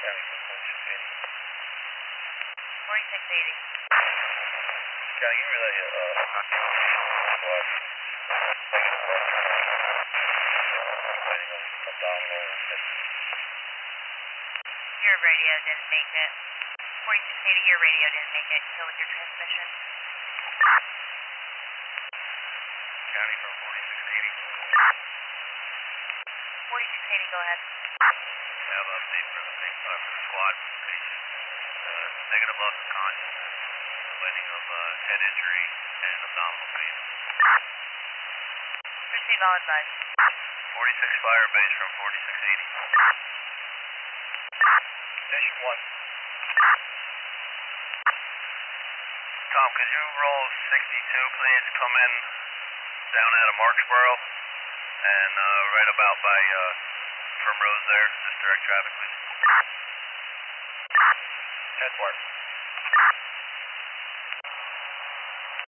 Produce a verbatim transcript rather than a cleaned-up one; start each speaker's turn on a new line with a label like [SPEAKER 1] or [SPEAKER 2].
[SPEAKER 1] forty-six eighty.
[SPEAKER 2] Can you relay uh, what? Negative what? Waiting on abdominal hip.
[SPEAKER 1] Your radio didn't make it. forty-six eighty, your radio didn't make it. Go with your transmission.
[SPEAKER 2] County from forty-six eighty.
[SPEAKER 1] forty-six eighty, go ahead.
[SPEAKER 2] I have an update for the, uh, for the squad for the patient. Uh, negative loss of consciousness, complaining of uh, head injury and abdominal pain.
[SPEAKER 1] Receive all advice.
[SPEAKER 2] forty-six fire base from forty-six eighty. Station one. Tom, could you roll sixty-two, please? Come in down out of Marksboro and uh, right about by uh, Primrose there. Just direct traffic, please. ten four.